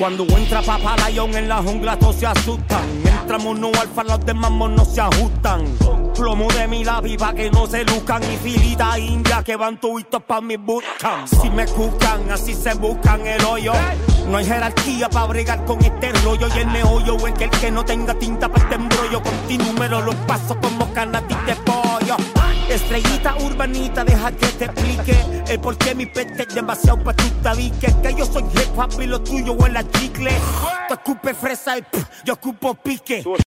Cuando entra Papá Lion en la jungla todos se asustan. Entra mono alfa, los demás monos se ajustan. Plomo de mi lápiz pa' que no se luzcan. Y filita india que van tuitos pa' mi bootcamp. Si me escuchan, así se buscan el hoyo. No hay jerarquía pa' bregar con este rollo. Y el meollo es que el que no tenga tinta pa' este embrollo. Con ti número los paso como canastis de pollo. Estrellita urbanita, deja que te explique el por qué mi peste es demasiado pa' tu tabique. Que yo soy hip hop y lo tuyo huele a chicle. Tú escupes fresa y yo escupo pique.